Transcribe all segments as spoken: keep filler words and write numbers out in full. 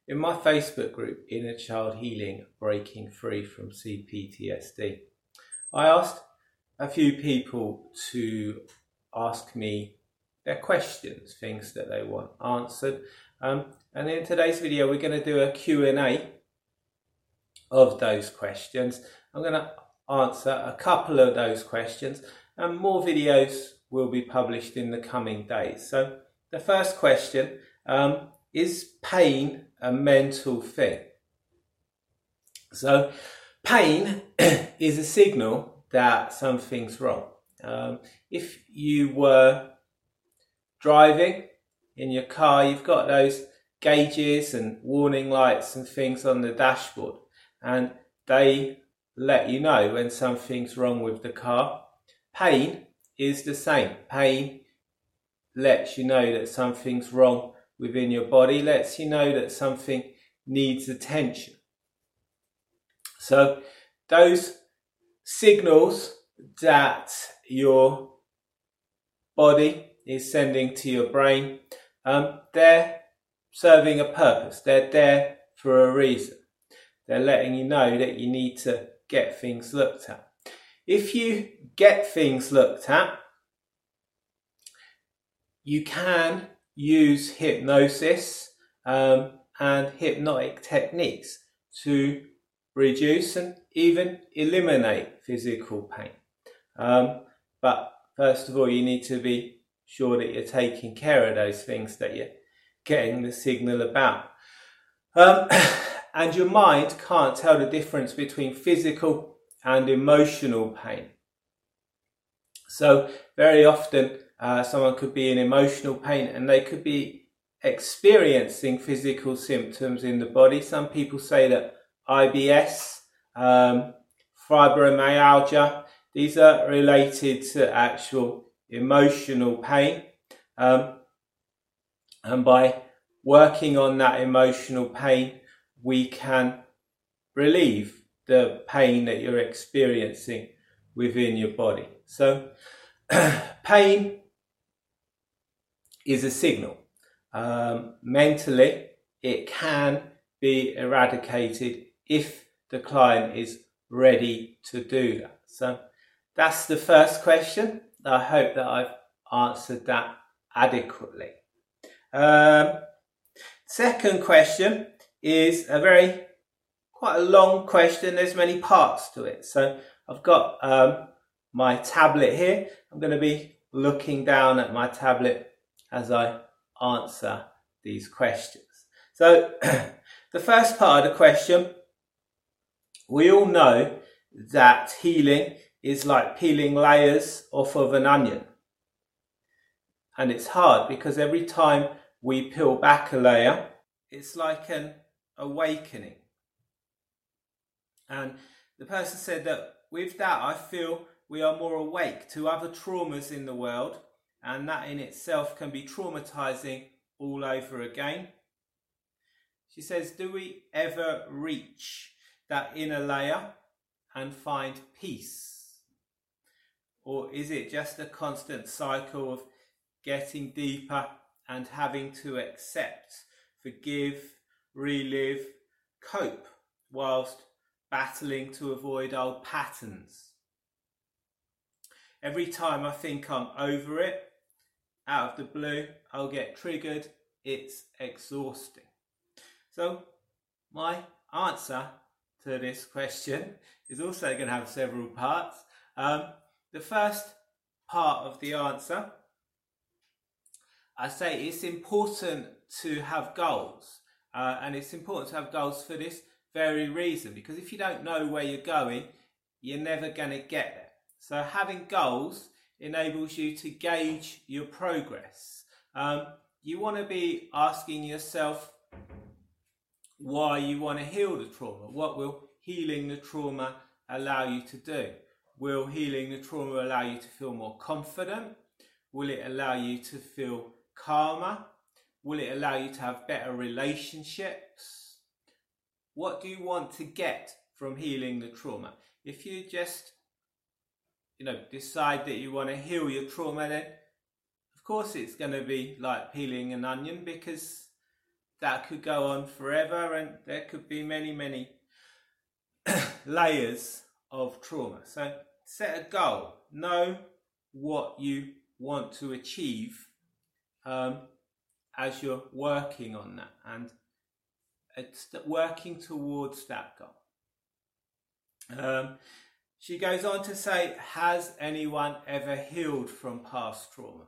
in my Facebook group, Inner Child Healing, Breaking Free from C P T S D, I asked a few people to ask me their questions, things that they want answered. Um, and in today's video, we're going to do a Q and A of those questions. I'm going to answer a couple of those questions, and more videos will be published in the coming days. So the first question, um, is pain a mental thing? So pain is a signal that something's wrong. Um, if you were driving in your car, you've got those gauges and warning lights and things on the dashboard, and they let you know when something's wrong with the car. Pain is the same. Pain lets you know that something's wrong within your body, lets you know that something needs attention. So those signals that your body is sending to your brain, um, they're serving a purpose. They're there for a reason. They're letting you know that you need to get things looked at. If you get things looked at, you can use hypnosis um, and hypnotic techniques to reduce and even eliminate physical pain. Um, but first of all, you need to be sure that you're taking care of those things that you're getting the signal about. Um, and your mind can't tell the difference between physical and emotional pain. So very often uh, someone could be in emotional pain and they could be experiencing physical symptoms in the body. Some people say that I B S, um, fibromyalgia, these are related to actual emotional pain. Um, and by working on that emotional pain, we can relieve the pain that you're experiencing within your body. So pain is a signal. Um, mentally, it can be eradicated if the client is ready to do that. So that's the first question. I hope that I've answered that adequately. Um, second question is a very, quite a long question. There's many parts to it. So I've got um, my tablet here. I'm going to be looking down at my tablet as I answer these questions. So the first part of the question, we all know that healing is like peeling layers off of an onion. And it's hard because every time we peel back a layer, it's like an awakening. And the person said that with that, I feel we are more awake to other traumas in the world, and that in itself can be traumatizing all over again. She says, do we ever reach that inner layer and find peace? Or is it just a constant cycle of getting deeper and having to accept, forgive, relive, cope, whilst battling to avoid old patterns? Every time I think I'm over it, out of the blue, I'll get triggered. It's exhausting. So my answer to this question is also going to have several parts. Um, the first part of the answer, I say it's important to have goals. Uh, and it's important to have goals for this very reason, because if you don't know where you're going, you're never going to get there. So having goals enables you to gauge your progress. Um, you want to be asking yourself why you want to heal the trauma. What will healing the trauma allow you to do? Will healing the trauma allow you to feel more confident? Will it allow you to feel calmer? Will it allow you to have better relationships? What do you want to get from healing the trauma? If you just, you know, decide that you want to heal your trauma, then of course it's going to be like peeling an onion, because that could go on forever, and there could be many, many layers of trauma. So set a goal, know what you want to achieve um, as you're working on that, and it's working towards that goal. Um, she goes on to say, has anyone ever healed from past trauma?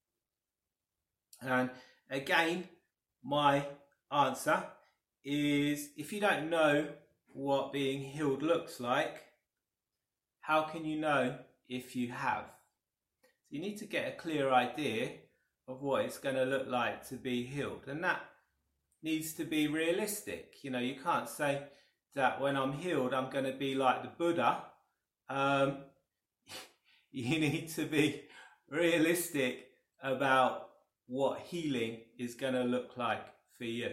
And again, my answer is, if you don't know what being healed looks like, how can you know if you have? So you need to get a clear idea of what it's going to look like to be healed, and that needs to be realistic. You know, you can't say that when I'm healed I'm going to be like the Buddha. Um, you need to be realistic about what healing is going to look like for you.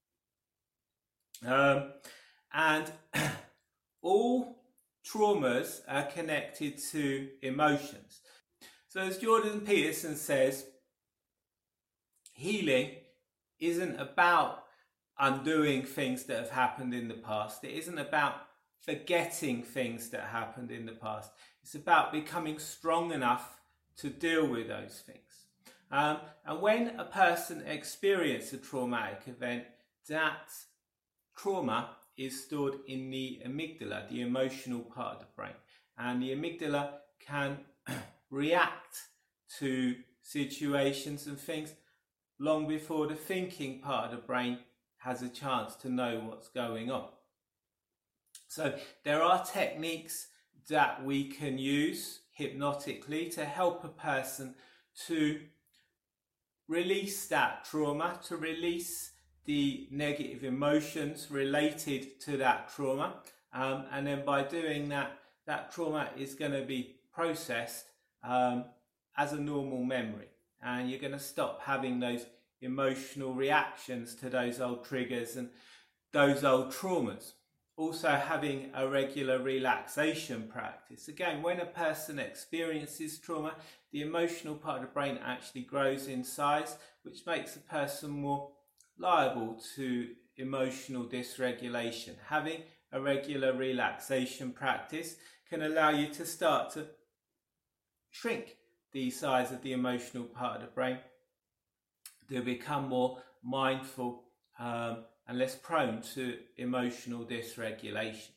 Um, and all traumas are connected to emotions. So as Jordan Peterson says, healing isn't about undoing things that have happened in the past. It isn't about forgetting things that happened in the past. It's about becoming strong enough to deal with those things. Um, and when a person experiences a traumatic event, that trauma is stored in the amygdala, the emotional part of the brain. And the amygdala can react to situations and things long before the thinking part of the brain has a chance to know what's going on. So there are techniques that we can use hypnotically to help a person to release that trauma, to release the negative emotions related to that trauma. Um, and then by doing that, that trauma is going to be processed um, as a normal memory. And you're going to stop having those emotional reactions to those old triggers and those old traumas. Also having a regular relaxation practice. Again, when a person experiences trauma, the emotional part of the brain actually grows in size, which makes a person more liable to emotional dysregulation. Having a regular relaxation practice can allow you to start to shrink the size of the emotional part of the brain, to become more mindful um, and less prone to emotional dysregulation.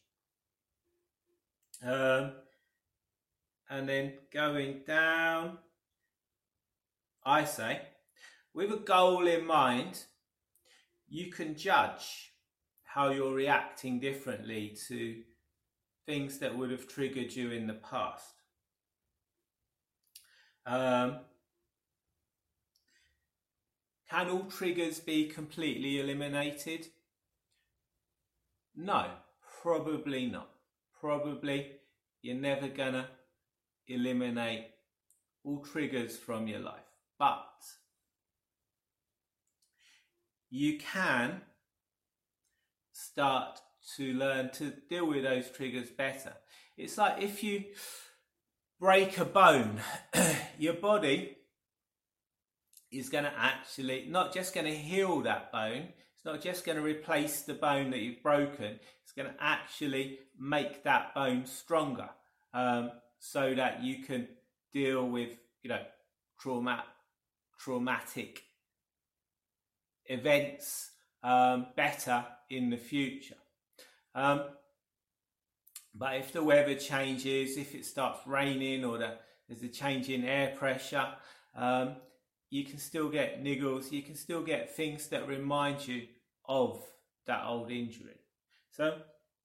Um, and then going down, I say, with a goal in mind, you can judge how you're reacting differently to things that would have triggered you in the past. Um, can all triggers be completely eliminated? No, probably not. Probably you're never gonna eliminate all triggers from your life, but you can start to learn to deal with those triggers better. It's like if you break a bone, your body is going to actually not just going to heal that bone. It's not just going to replace the bone that you've broken. It's going to actually make that bone stronger, um, so that you can deal with, you know, trauma, traumatic events um, better in the future. Um, but if the weather changes, if it starts raining or the, there's a change in air pressure, um, you can still get niggles, you can still get things that remind you of that old injury. So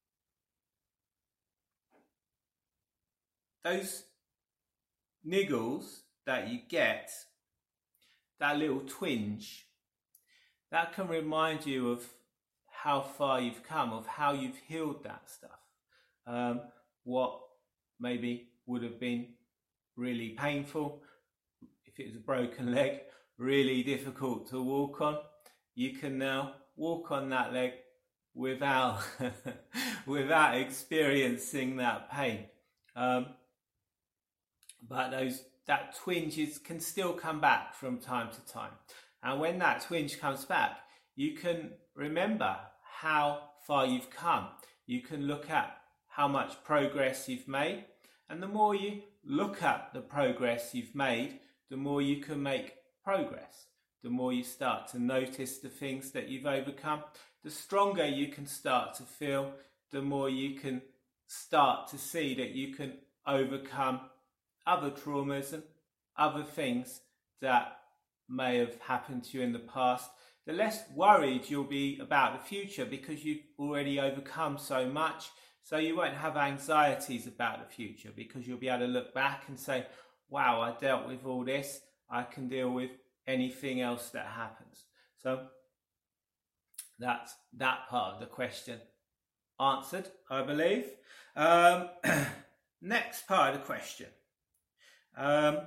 those niggles that you get, that little twinge, that can remind you of how far you've come, of how you've healed that stuff. Um, what maybe would have been really painful, if it was a broken leg, really difficult to walk on, you can now walk on that leg without without experiencing that pain. Um, but those that twinges can still come back from time to time. And when that twinge comes back, you can remember how far you've come. You can look at how much progress you've made, and the more you look at the progress you've made, the more you can make progress. The more you start to notice the things that you've overcome, the stronger you can start to feel, the more you can start to see that you can overcome other traumas and other things that may have happened to you in the past. The less worried you'll be about the future, because you've already overcome so much. So you won't have anxieties about the future, because you'll be able to look back and say, wow, I dealt with all this. I can deal with anything else that happens. So that's that part of the question answered, I believe. Um, next part of the question. Um,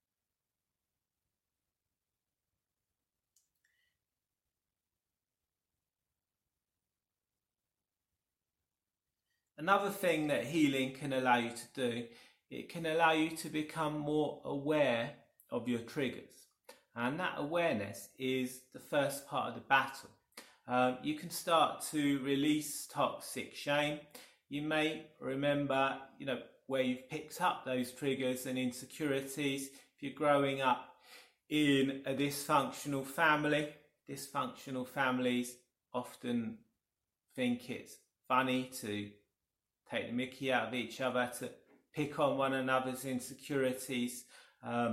Another thing that healing can allow you to do, it can allow you to become more aware of your triggers. And that awareness is the first part of the battle. Um, you can start to release toxic shame. You may remember, you know, where you've picked up those triggers and insecurities. If you're growing up in a dysfunctional family, dysfunctional families often think it's funny to take the mickey out of each other, to pick on one another's insecurities, um,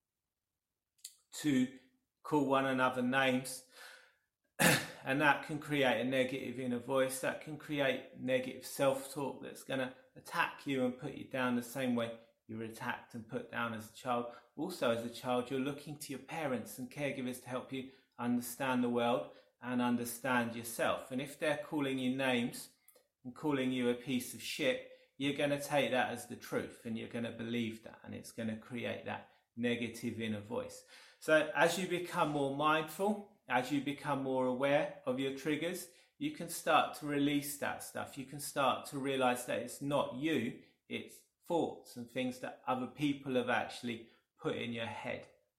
to call one another names. And that can create a negative inner voice, that can create negative self-talk that's going to attack you and put you down the same way you were attacked and put down as a child. Also, as a child, you're looking to your parents and caregivers to help you understand the world and understand yourself. And if they're calling you names and calling you a piece of shit, you're going to take that as the truth, and you're going to believe that, and it's going to create that negative inner voice. So as you become more mindful, as you become more aware of your triggers, you can start to release that stuff. You can start to realize that it's not you, it's thoughts and things that other people have actually put in your head.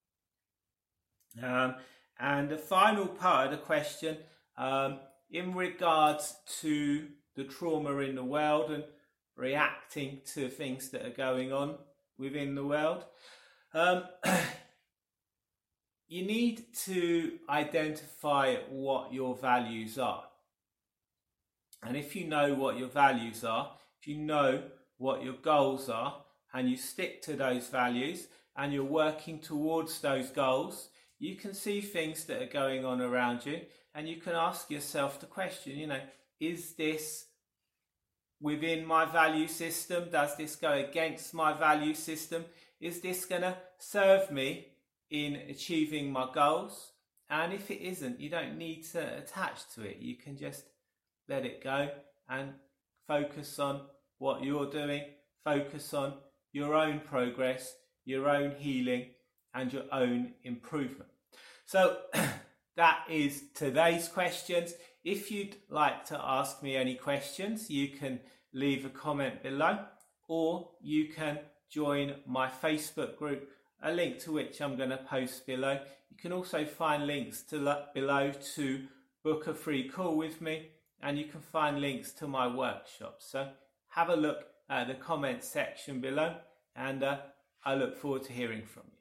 Um, and the final part of the question, um, in regards to the trauma in the world and reacting to things that are going on within the world, um, you need to identify what your values are. And if you know what your values are, if you know what your goals are, and you stick to those values and you're working towards those goals, you can see things that are going on around you, and you can ask yourself the question, you know, is this within my value system? Does this go against my value system? Is this going to serve me in achieving my goals? And if it isn't, you don't need to attach to it. You can just let it go and focus on what you're doing, focus on your own progress, your own healing, and your own improvement. So that is today's questions. If you'd like to ask me any questions, you can leave a comment below, or you can join my Facebook group, a link to which I'm going to post below. You can also find links to below to book a free call with me, and you can find links to my workshops. So have a look at the comment section below, and uh, I look forward to hearing from you.